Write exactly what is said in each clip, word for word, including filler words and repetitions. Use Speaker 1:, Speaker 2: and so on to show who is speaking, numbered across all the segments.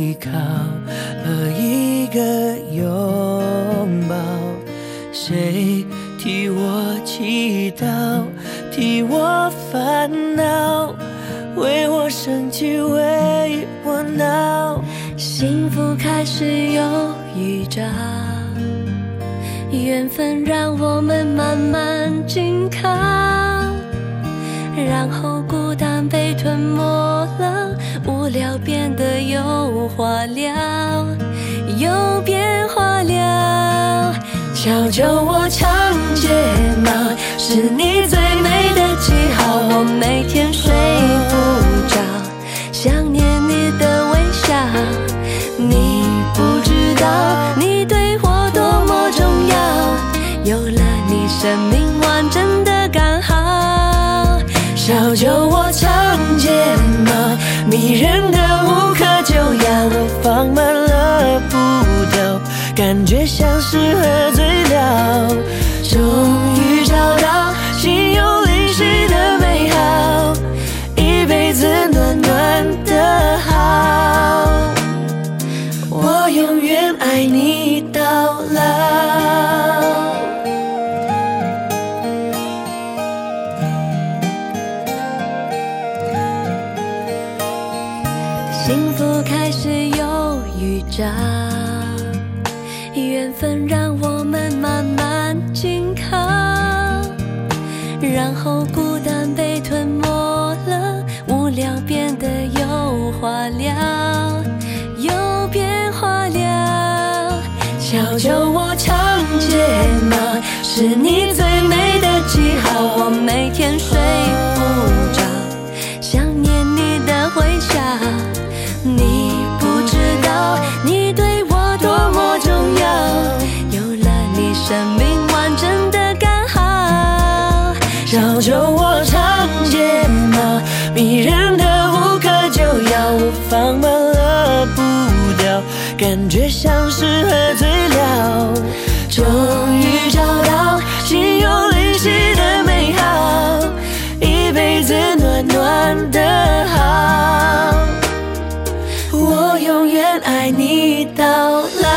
Speaker 1: 依靠和一个拥抱。谁替我祈祷，替我烦恼，为我生气，为我闹。
Speaker 2: 幸福开始有预兆，缘分让我们慢慢紧靠，然后孤单被吞没了，无聊变得有话聊，有变化了。悄悄我唱睫毛，是你最美的记号。我每天睡不着，想念你的微笑。你不知道，你对我多么重要，有了你，生命完整的刚好。小酒我唱睫毛，迷人的无可救药。我放慢了步调，感觉像是喝醉了。终于找到心有灵犀的美好，一辈子暖暖的好。我永远爱你到老。幸福开始有预兆，缘分让我们慢慢紧靠，然后孤单被吞没了，无聊变得有话聊，有变化了。悄悄我唱睫毛，是你最美的记号。我每天睡不着，想念你的微笑。你不知道，你对我多么重要，有了你，生命完整的刚好。小酒我唱睫毛，迷人的无可救药。我放慢了步调，感觉像是喝醉了。终于找到心有灵犀的美好，一辈子暖暖的好。我永远爱你到老。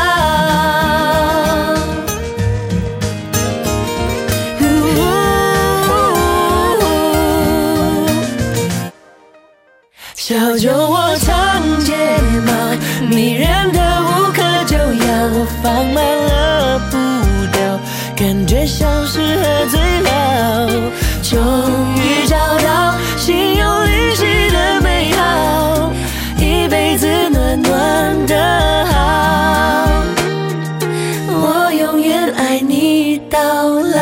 Speaker 2: 小酒我唱睫毛，迷人的无可救药。我放慢了步调，感觉像是喝醉了。终于找到心有灵犀的美好，一辈子暖暖的好。我永远爱你到老。